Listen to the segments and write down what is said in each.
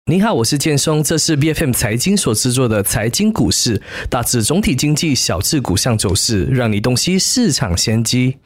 你好，我是建松，这是 BFM 财经所制作的财经股市，大致总体经济，小至股项走势，让你洞悉市场先机。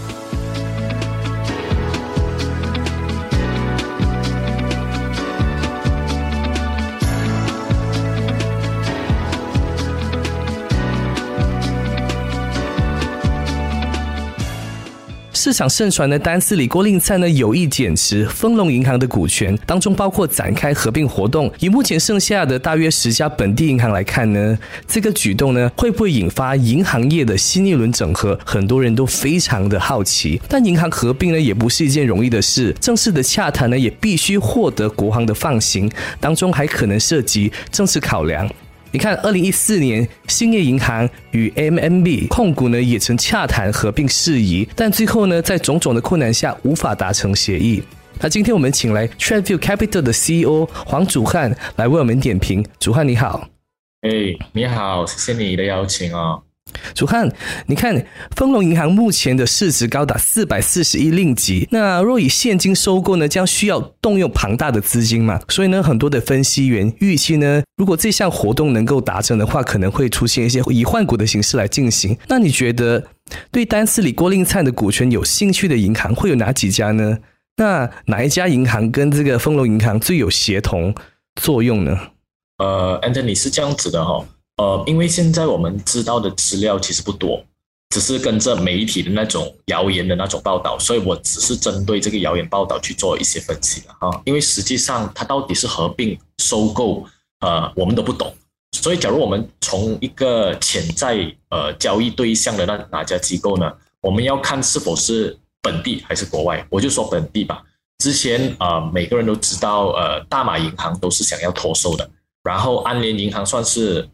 市场盛传的丹斯里郭令灿呢有意减持丰隆银行的股权，当中包括展开合并活动。以目前剩下的大约10家本地银行来看呢，这个举动呢会不会引发银行业的新一轮整合？很多人都非常的好奇。但银行合并呢也不是一件容易的事，正式的洽谈呢也必须获得国行的放行，当中还可能涉及政治考量。你看2014年兴业银行与 MMB 控股呢也曾洽谈合并事宜，但最后呢在种种的困难下无法达成协议。那今天我们请来 TradView Capital 的 CEO 黄祖翰来为我们点评。祖翰你好。 你好，谢谢你的邀请哦。 祖翰，你看丰隆银行目前的市值高达440亿令吉，那若以现金收购呢，将需要动用庞大的资金嘛，所以呢，很多的分析员预期呢，如果这项活动能够达成的话，可能会出现一些以换股的形式来进行。那你觉得对丹斯里郭令灿的股权有兴趣的银行会有哪几家呢？那哪一家银行跟这个丰隆银行最有协同作用呢 ？Anthony 是这样子的哦。因为现在我们知道的资料其实不多，只是跟着媒体的那种谣言的那种报道，所以我只是针对这个谣言报道去做一些分析了。因为实际上它到底是合并收购，我们都不懂。所以假如我们从一个潜在交易对象的哪家机构呢，我们要看是否是本地还是国外。我就说本地吧。之前每个人都知道大马银行都是想要脱手的，然后安联银行算是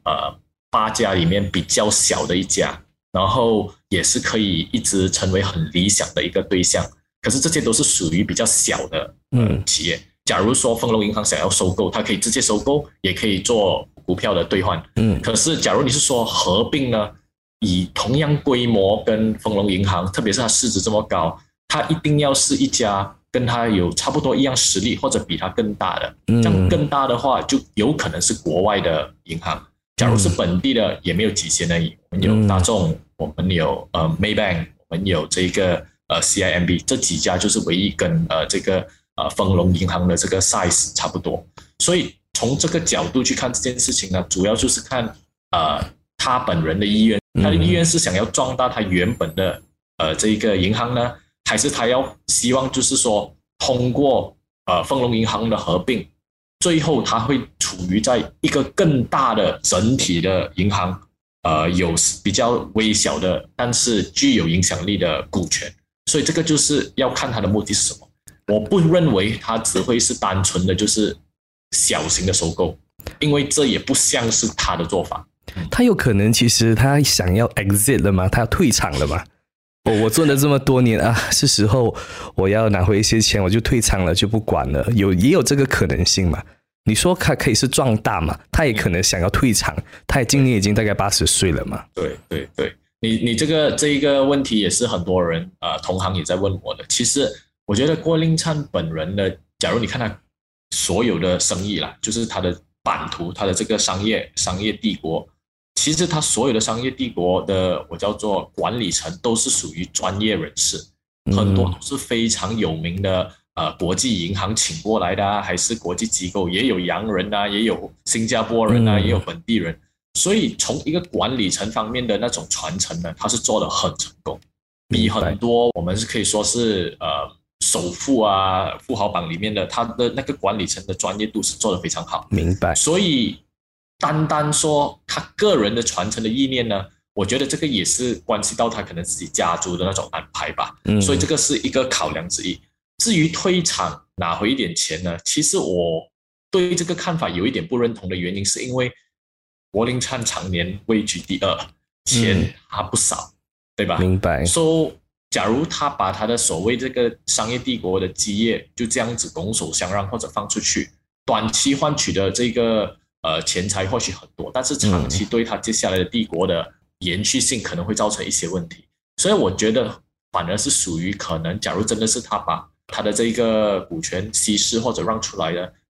8家里面比较小的一家，然后也是可以一直成为很理想的一个对象。可是这些都是属于比较小的企业。假如说丰隆银行想要收购，它可以直接收购，也可以做股票的兑换。可是假如你是说合并呢，以同样规模跟丰隆银行，特别是它市值这么高，它一定要是一家跟它有差不多一样实力或者比它更大的。这样更大的话就有可能是国外的银行。假如是本地的也没有几千而已，我们有大众，我们有Maybank， 我们有这个CIMB， 这几家就是唯一跟这个丰隆银行的这个 size 差不多。所以从这个角度去看这件事情呢，主要就是看他本人的意愿，他的意愿是想要壮大他原本的这个银行呢，还是他要希望就是说通过丰隆银行的合并，最后他会处于在一个更大的整体的银行，有比较微小的但是具有影响力的股权。所以这个就是要看他的目的是什么。我不认为他只会是单纯的就是小型的收购，因为这也不像是他的做法。 他有可能其实他想要 exit 了吗？他要退场了吗？我做了这么多年啊，是时候我要拿回一些钱，我就退场了，就不管了。也有这个可能性嘛？你说他可以是壮大嘛？他也可能想要退场，他今年已经大概80岁了嘛？ 对，你这一个问题也是很多人同行也在问我的。其实我觉得郭令灿本人呢，假如你看他所有的生意啦，就是他的版图，他的这个商业帝国。其实他所有的商业帝国的我叫做管理层都是属于专业人士，很多都是非常有名的国际银行请过来的啊，还是国际机构，也有洋人啊，也有新加坡人啊，也有本地人。所以从一个管理层方面的那种传承呢，他是做得很成功，比很多我们是可以说是首富啊富豪榜里面的他的那个管理层的专业度是做得非常好。 明白。 所以单说他个人的传承的意念呢，我觉得这个也是关系到他可能自己家族的那种安排吧。所以这个是一个考量之一。至于退场拿回一点钱呢，其实我对这个看法有一点不认同的原因，是因为郭令灿常年位居第2，钱还不少，对吧？ 明白。 假如他把他的所谓这个商业帝国的基业就这样子拱手相让或者放出去，短期换取的这个钱财或许很多，但是长期对他接下来的帝国的延续性可能会造成一些问题。所以我觉得反而是属于可能，假如真的是他把他的这个股权稀释或者让出来的，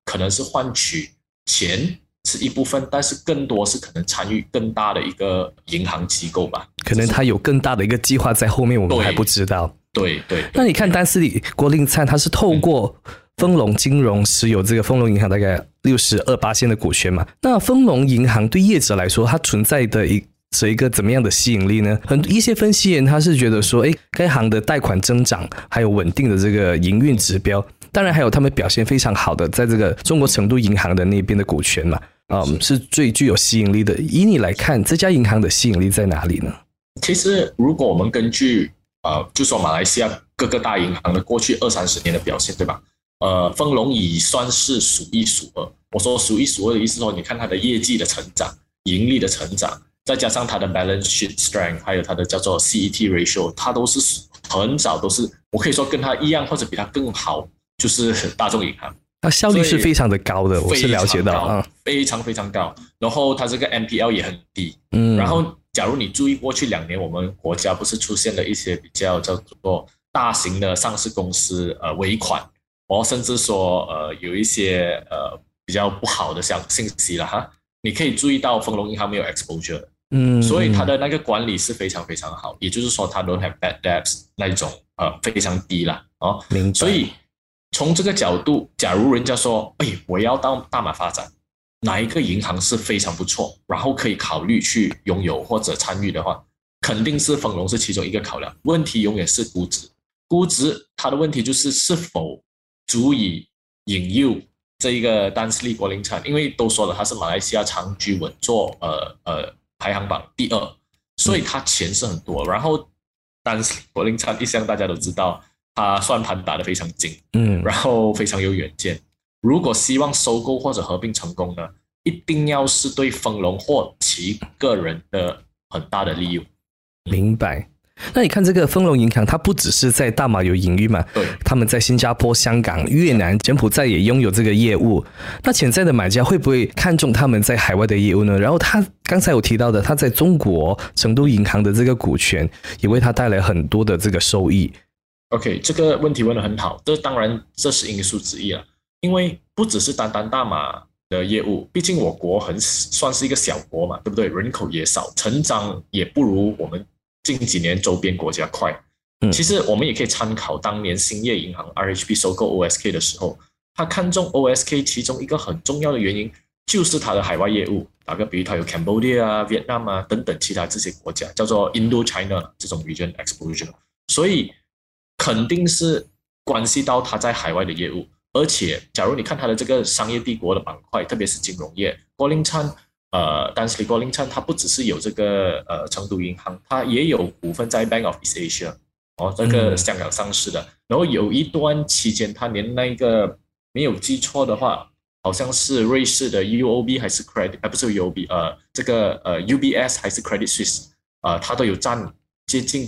可能是换取钱是一部分，但是更多是可能参与更大的一个银行机构吧。 可能他有更大的一个计划在后面，我们还不知道。 对。 那你看丹斯里郭令灿，他是透过丰隆金融持有这个丰隆银行大概62%的股权嘛？那丰隆银行对业者来说，它存在的一个怎么样的吸引力呢？一些分析员他是觉得说，该行的贷款增长还有稳定的这个营运指标，当然还有他们表现非常好的在这个中国成都银行的那边的股权嘛，是最具有吸引力的。以你来看，这家银行的吸引力在哪里呢？ 其实如果我们根据就说马来西亚各个大银行的过去20-30年的表现，对吧？丰隆已算是数一数二。我说数一数二的意思说，你看它的业绩的成长、盈利的成长，再加上它的 balance sheet strength， 还有它的叫做 CET ratio， 它都是很少都是我可以说跟它一样或者比它更好，就是大众银行。 它效率是非常的高的，我是了解到非常非常高。然后它这个 NPL 也很低。然后假如你注意过去2年，我们国家不是出现了一些比较叫做大型的上市公司尾款，甚至说有一些比较不好的信息了哈。你可以注意到丰隆银行没有 exposure， 所以它的那个管理是非常非常好，也就是说它 don't have bad debts 那一种非常低了哦。 明白。 所以从这个角度，假如人家说我要到大马发展，哪一个银行是非常不错，然后可以考虑去拥有或者参与的话，肯定是丰隆是其中一个考量。问题永远是估值，估值它的问题就是是否足以引诱这一个丹斯利郭令灿，因为都说了他是马来西亚长居稳坐排行榜第2，所以他钱是很多。然后丹斯利郭令灿一向大家都知道，他算盘打得非常精，然后非常有远见。如果希望收购或者合并成功呢，一定要是对丰隆或其个人的很大的利益。 明白。那你看这个丰隆银行，它不只是在大马有营运嘛， 对， 他们在新加坡、香港、越南、柬埔寨也拥有这个业务。那潜在的买家会不会看中他们在海外的业务呢？然后他刚才有提到的，他在中国成都银行的这个股权，也为他带来很多的这个收益。 OK， 这个问题问得很好，当然这是因素之一了，因为不只是单单大马的业务，毕竟我国算是一个小国嘛，对不对？人口也少，成长也不如我们近几年周边国家快。其实我们也可以参考当年兴业银行 RHB 收购 OSK 的时候，他看中 OSK 其中一个很重要的原因就是它的海外业务。打个比喻，它有 Cambodia 啊、Vietnam 啊等等其他这些国家，叫做 Indo-China 这种 region exposure， 所以肯定是关系到它在海外的业务。而且假如你看它的这个商业帝国的板块，特别是金融业，郭令灿丹斯利郭令灿他不只是有这个成都银行，他也有股份在 Bank of East Asia， 这个香港上市的。然后有一段期间，他连那个没有记错的话，好像是瑞士的 UOB 还是 Credit， 不是 UOB， 这个UBS 还是 Credit Suisse， 他都有占接近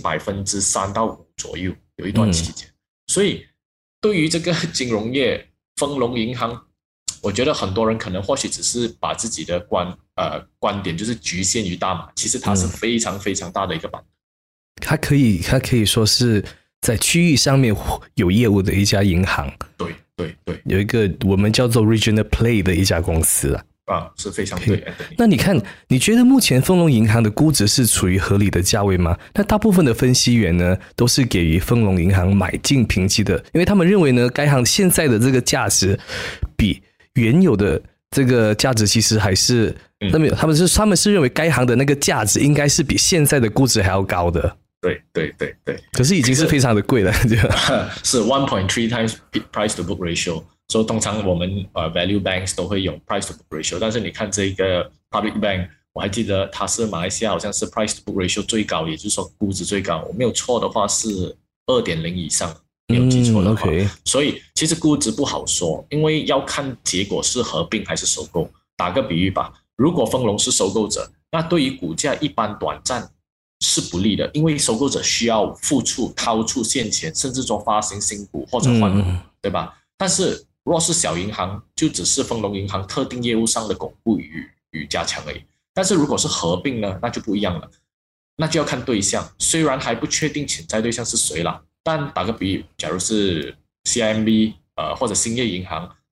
3%到5%左右，有一段期间。所以对于这个金融业，丰隆银行，我觉得很多人可能或许只是把自己的观点就是局限于大马，其实它是非常非常大的一个板。 它可以说是在区域上面有业务的一家银行。 对， 有一个我们叫做 Regional Play 的一家公司是非常对。 那你觉得目前丰隆银行的估值是处于合理的价位吗？那大部分的分析员呢，都是给予丰隆银行买进评级的，因为他们认为呢，该行现在的这个价值比原有的这个价值其实还是，他们是认为该行的那个价值应该是比现在的估值还要高的。 对。 可是已经是非常的贵了， 是 1.3 times price to book ratio。所以通常我们value banks 都会用 price to book ratio， 但是你看这个 public bank， 我还记得它是马来西亚好像是 price to book ratio 最高，也就是说估值最高，我没有错的话是 2.0 以上，没有记错的话。所以其实估值不好说，因为要看结果是合并还是收购。打个比喻吧，如果丰隆是收购者，那对于股价一般短暂是不利的，因为收购者需要掏出现钱，甚至说发行新股或者换股，对吧？但是若是小银行，就只是丰隆银行特定业务上的巩固与加强而已。但是如果是合并呢，那就不一样了，那就要看对象。虽然还不确定潜在对象是谁啦，但打个比喻，假如是 CIMB 或者兴业银行，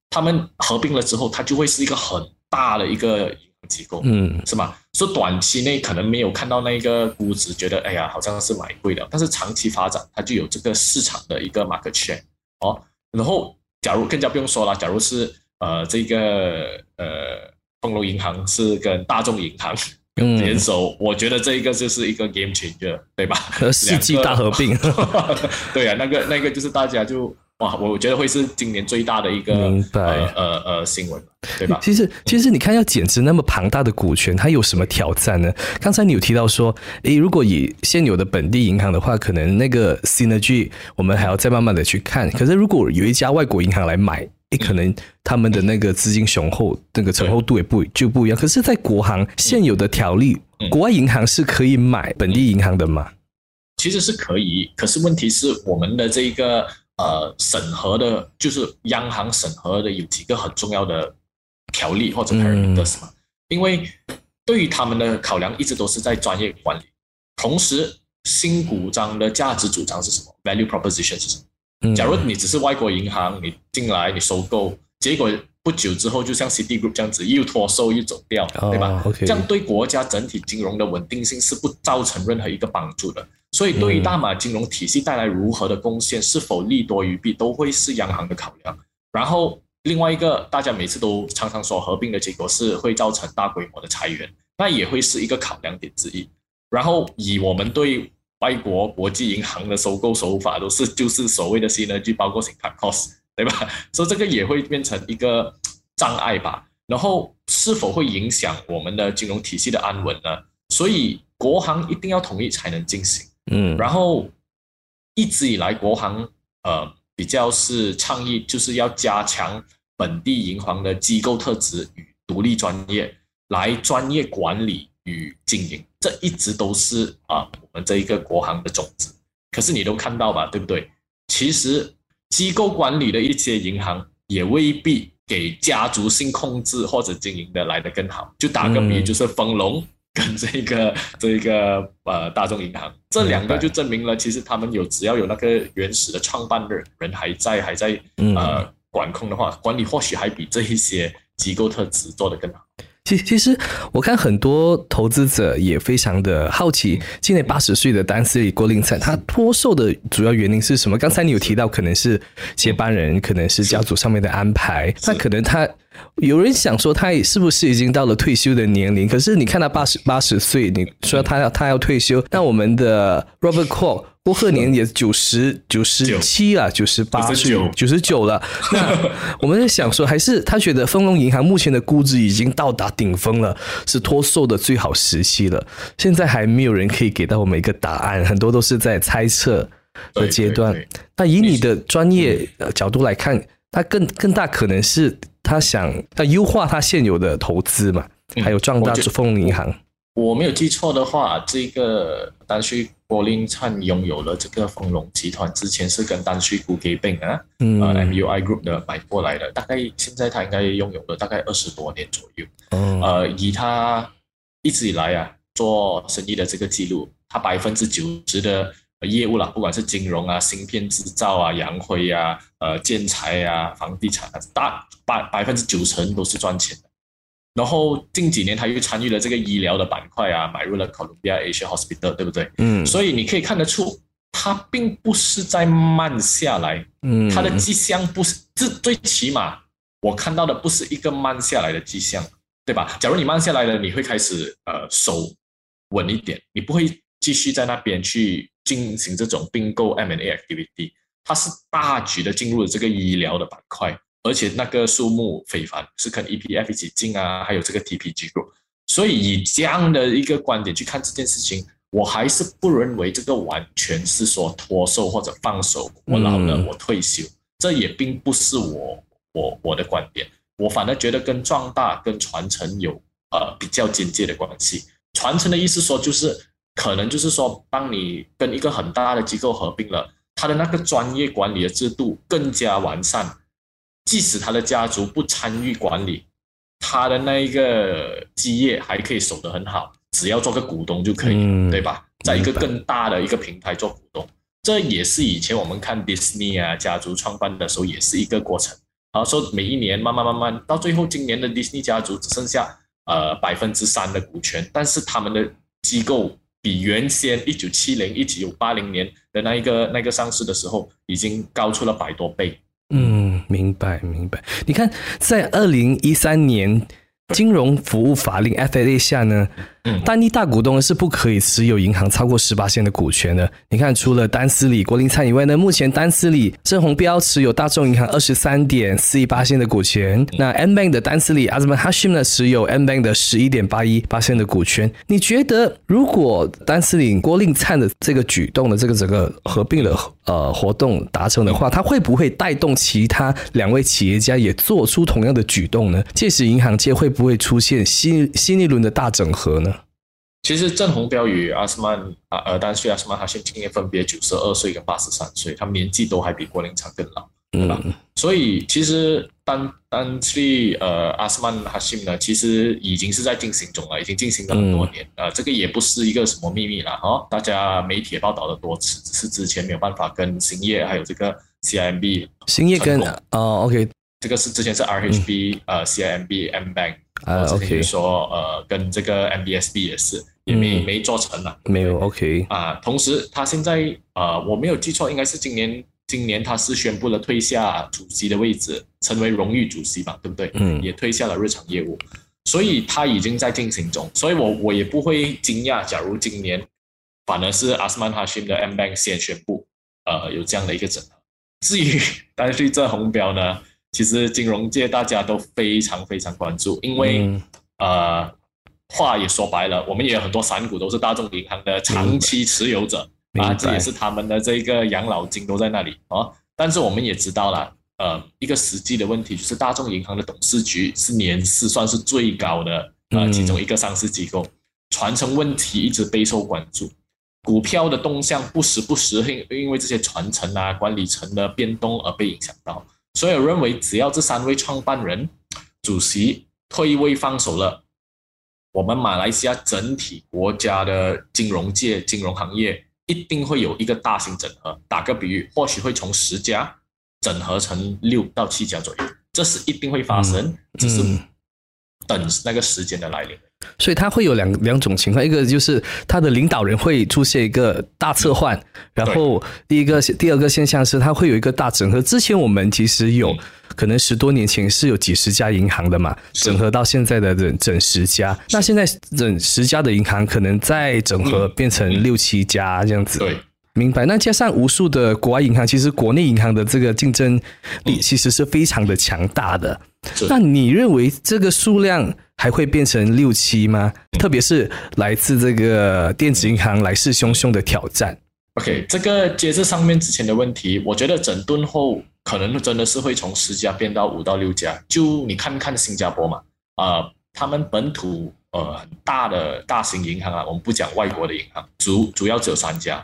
他们合并了之后，它就会是一个很大的一个银行机构，是吗？所以短期内可能没有看到那个估值，觉得哎呀好像是买贵的，但是长期发展它就有这个市场的一个 market share 哦。然后假如更加不用说了，假如是这个丰隆银行是跟大众银行联手，我觉得这一个就是一个 game changer， 对吧？ 世纪大合并。 对啊，那个就是大家就哇，我觉得会是今年最大的一个新闻，对吧？ 其实你看要减持那么庞大的股权，它有什么挑战呢？刚才你有提到说，如果以现有的本地银行的话，可能那个 synergy 我们还要再慢慢的去看。可是如果有一家外国银行来买，可能他们的那个资金雄厚，那个醇厚度也就不一样。可是，在国行现有的条例，国外银行是可以买本地银行的吗？ 其实是可以，可是问题是我们的这个审核的，就是央行审核的有几个很重要的条例或者 parameters 嘛。因为对于他们的考量一直都是在专业管理，同时新股章的价值主张是什么 ？value proposition 是什么？假如你只是外国银行，你进来你收购，结果不久之后就像 Citigroup 这样子又脱售又走掉，对吧？这样对国家整体金融的稳定性是不造成任何一个帮助的。所以对于大马金融体系带来如何的贡献，是否利多于弊，都会是央行的考量。然后另外一个，大家每次都常常说合并的结果是会造成大规模的裁员，那也会是一个考量点之一。然后以我们对外国国际银行的收购手法就是所谓的 synergy， 包括 cut cost， 对吧？所以这个也会变成一个障碍吧。然后是否会影响我们的金融体系的安稳呢？所以国行一定要同意才能进行。然后一直以来国行比较是倡议就是要加强本地银行的机构特质与独立专业，来专业管理与经营，这一直都是我们这一个国行的种子。可是你都看到吧，对不对？其实机构管理的一些银行也未必给家族性控制或者经营的来得更好。就打个比，就是丰隆跟这个大众银行，这两个就证明了，其实他们只要有那个原始的创办人还在管控的话，管理或许还比这一些机构特质做得更好。 其实我看很多投资者也非常的好奇，今年80岁的丹斯里郭令灿，他脱售的主要原因是什么？刚才你有提到可能是接班人，可能是家族上面的安排，那可能他有人想说他是不是已经到了退休的年龄？可是你看他80岁，你说他要退休，那我们的 Robert Kwok 郭鹤年也97了，98岁99了。那我们在想说，还是他觉得丰隆银行目前的估值已经到达顶峰了，是脱售的最好时期了。现在还没有人可以给到我们一个答案，很多都是在猜测的阶段。那以你的专业角度来看，他更大可能是他想优化他现有的投资嘛，还有壮大丰隆银行。 我没有记错的话，这个丹旭郭令灿拥有了这个丰隆集团，之前是跟丹旭股给并MUI Group 的买过来的，大概现在他应该拥有了大概20多年左右。以他一直以来做生意的这个记录，他90%的业务啦，不管是金融芯片制造洋灰建材房地产90%都是赚钱的。然后近几年他又参与了这个医疗的板块买入了 Columbia Asia Hospital， 对不对？所以你可以看得出，他并不是在慢下来，他的迹象不是，最起码我看到的不是一个慢下来的迹象，对吧？假如你慢下来了，你会开始手稳一点，你不会继续在那边去进行这种并购 M&A activity， 它是大举的进入了这个医疗的板块。而且那个数目非凡，是跟 EPF 一起进还有这个 TPG Group， 所以以这样的一个观点去看这件事情，我还是不认为这个完全是说脱售或者放手，我老了我退休，这也并不是我的观点，我反而觉得跟壮大跟传承有比较间接的关系。传承的意思说就是可能就是说，当你跟一个很大的机构合并了，他的那个专业管理的制度更加完善。即使他的家族不参与管理，他的那一个基业还可以守得很好，只要做个股东就可以，对吧？在一个更大的一个平台做股东，这也是以前我们看 Disney 家族创办的时候也是一个过程。 说每一年慢慢到最后，今年的 Disney 家族只剩下3%的股权，但是他们的机构比原先1970、1980年的那个上市的时候已经高出了100多倍。 明白。你看，在2013年金融服务法令 FSA 下呢，单一大股东是不可以持有银行超过 18% 的股权的。你看，除了丹斯里、国林灿以外呢，目前丹斯里、郑鸿标持有大众银行 23.41% 的股权，那 M-Bank 的丹斯里 Azman Hashim 呢持有 M-Bank 的 11.81% 的股权。你觉得如果丹斯里、郭令灿的这个举动的这个整个合并的活动达成的话，它会不会带动其他2位企业家也做出同样的举动呢？届时银行界会不会出现新一轮的大整合呢？ 其实郑鸿标与丹斯里阿斯曼哈辛今年分别92岁跟83岁，他们年纪都还比郭令灿更老，对吧？所以其实丹斯里阿斯曼哈辛呢，其实已经是在进行中了，已经进行了很多年，这个也不是一个什么秘密了大家媒体也报道了多次，只是之前没有办法跟兴业还有这个 CIMB 兴业跟OK， 这个是之前是 RHB CIMB M-Bank。之前就说跟这个 MBSB 也是也没做成了， 没有 OK 同时他现在我没有记错，应该是今年他是宣布了退下主席的位置，成为荣誉主席吧，对不对？也退下了日常业务，所以他已经在进行中，所以我也不会惊讶，假如今年反而是阿斯曼哈辛的 M-Bank 先宣布有这样的一个整合。至于但是郑鸿标呢，其实金融界大家都非常关注，因为话也说白了，我们也有很多散股都是大众银行的长期持有者这也是他们的这个养老金都在那里但是我们也知道了一个实际的问题就是大众银行的董事局是年资算是最高的其中一个上市机构，传承问题一直备受关注，股票的动向不时因为这些传承管理层的变动而被影响到。所以我认为只要这3位创办人主席退位放手了，我们马来西亚整体国家的金融界金融行业一定会有一个大型整合。打个比喻，或许会从10家整合成6到7家左右，这是一定会发生，只是等那个时间的来临。 所以它会有两种情况，一个就是它的领导人会出现一个大撤换，然后第二个现象是它会有一个大整合。之前我们其实有可能10多年前是有几十家银行的嘛，整合到现在的整10家，那现在整10家的银行可能再整合变成6、7家这样子。 对， 明白。那加上无数的国外银行，其实国内银行的这个竞争力其实是非常的强大的。那你认为这个数量还会变成6、7吗？特别是来自这个电子银行来势汹汹的挑战。 OK， 这个接着上面之前的问题，我觉得整顿后可能真的是会从10家变到5到6家。就你看看新加坡嘛，他们本土很大的大型银行我们不讲外国的银行，主要只有3家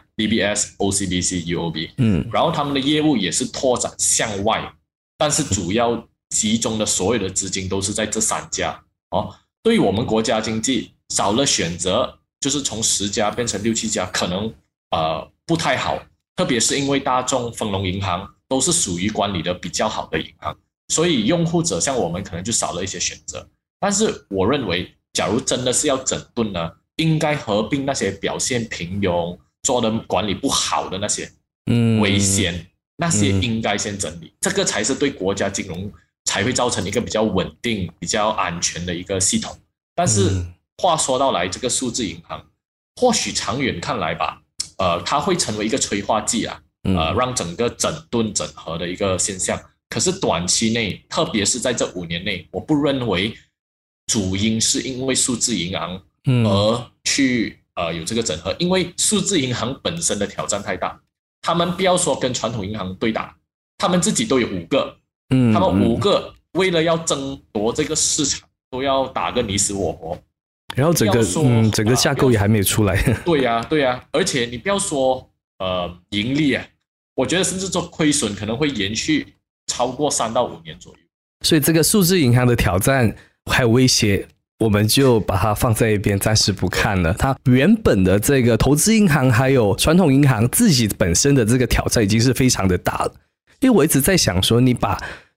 DBS、OCBC、UOB，然后他们的业务也是拓展向外，但是主要集中的所有的资金都是在这3家对于我们国家经济少了选择，就是从10家变成6、7家，可能不太好，特别是因为大众、丰隆银行都是属于管理的比较好的银行，所以用户者像我们可能就少了一些选择。但是我认为假如真的是要整顿呢，应该合并那些表现平庸、做的管理不好的那些危险那些应该先整理，这个才是对国家金融才会造成一个比较稳定、比较安全的一个系统。但是话说到来，这个数字银行或许长远看来吧，它会成为一个催化剂让整个整顿整合的一个现象。可是短期内，特别是在这5年内，我不认为主因是因为数字银行而去有这个整合，因为数字银行本身的挑战太大，他们不要说跟传统银行对打，他们自己都有5个，他们5个为了要争夺这个市场，都要打个你死我活， 然后整个架构也还没有出来。 对呀，而且你不要说盈利我觉得甚至做亏损可能会延续超过3到5年左右。 所以这个数字银行的挑战还有威胁，我们就把它放在一边，暂时不看了。它原本的这个投资银行还有传统银行自己本身的这个挑战已经是非常的大了。因为我一直在想说，你把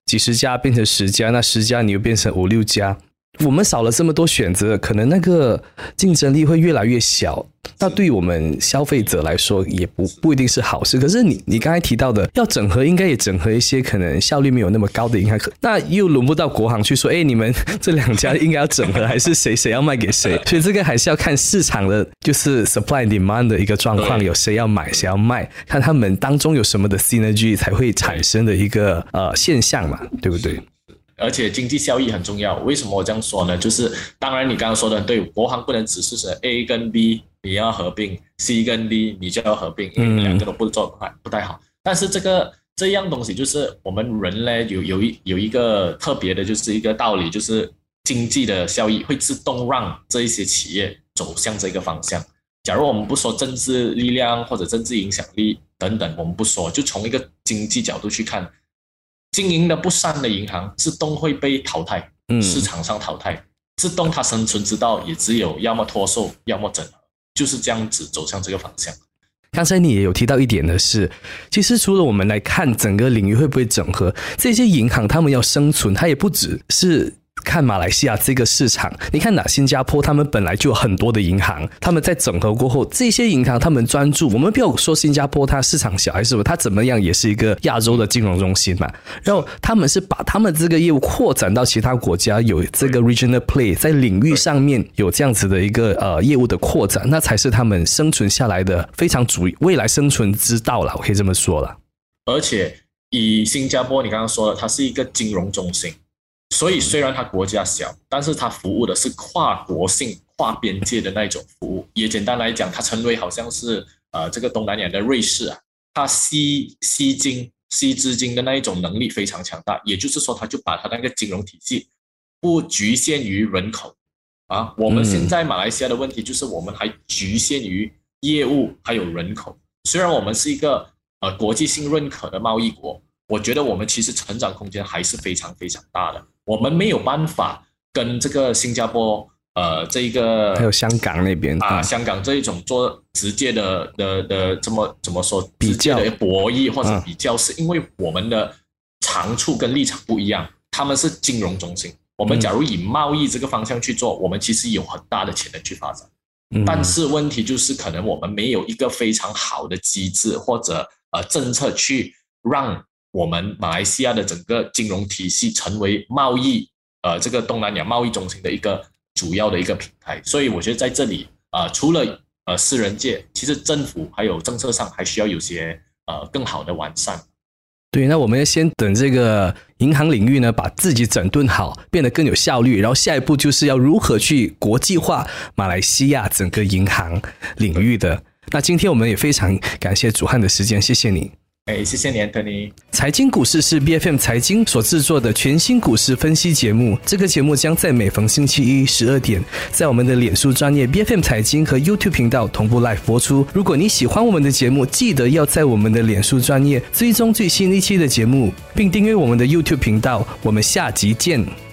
几十家变成10家，那10家你又变成5、6家。我们少了这么多选择，可能那个竞争力会越来越小，那对于我们消费者来说也不一定是好事。可是你刚才提到的要整合，应该也整合一些可能效率没有那么高的银行，那又轮不到国行去说，你们这2家应该要整合，还是谁要卖给谁？所以这个还是要看市场的，就是 supply and demand 的一个状况，有谁要买谁要卖，看他们当中有什么的 synergy 才会产生的一个现象嘛，对不对？ 而且经济效益很重要，为什么我这样说呢？就是当然你刚刚说的很对，国行不能只是说 A 跟 B 你要合并， C 跟 D 你就要合并，因为2个都不太好。但是这样东西就是我们人呢有一个特别的，就是一个道理，就是经济的效益会自动让这一些企业走向这个方向。假如我们不说政治力量或者政治影响力等等，我们不说，就从一个经济角度去看，经营的不善的银行自动会被淘汰，市场上淘汰，自动它生存之道也只有要么脱售，要么整合，就是这样子走向这个方向。 刚才你也有提到一点的是，其实除了我们来看整个领域会不会整合，这些银行他们要生存，它也不只是看马来西亚这个市场，你看新加坡他们本来就有很多的银行，他们在整合过后，这些银行他们专注，我们不要说新加坡它市场小还是什么，它怎么样也是一个亚洲的金融中心嘛，然后他们是把他们这个业务扩展到其他国家，有这个 regional play， 在领域上面有这样子的一个业务的扩展，那才是他们生存下来的非常未来生存之道了，我可以这么说了。 而且以新加坡你刚刚说的，它是一个金融中心，所以虽然它国家小，但是它服务的是跨国性、跨边界的那种服务。也简单来讲，它成为好像是这个东南亚的瑞士啊，它吸资金的那一种能力非常强大。也就是说，它就把它那个金融体系不局限于人口啊。我们现在马来西亚的问题就是我们还局限于业务还有人口。虽然我们是一个国际性认可的贸易国，我觉得我们其实成长空间还是非常非常大的。我们没有办法跟这个新加坡这一个还有香港那边香港这一种做直接的怎么说比较的博弈或者比较，是因为我们的长处跟立场不一样。他们是金融中心，我们假如以贸易这个方向去做，我们其实有很大的潜能去发展。但是问题就是可能我们没有一个非常好的机制或者政策去让我们马来西亚的整个金融体系成为贸易这个东南亚贸易中心的一个主要的一个平台。所以我觉得在这里除了私人界，其实政府还有政策上还需要有些更好的完善。 对，那我们要先等这个银行领域呢把自己整顿好，变得更有效率，然后下一步就是要如何去国际化马来西亚整个银行领域的。那今天我们也非常感谢主翰的时间，谢谢你。 谢谢你 Anthony。 财经股市是 BFM 财经所制作的全新股市分析节目，这个节目将在每逢星期一12点在我们的脸书专页 BFM 财经和 YouTube 频道同步 live 播出。如果你喜欢我们的节目，记得要在我们的脸书专页追踪最新一期的节目，并订阅我们的 YouTube 频道。我们下集见。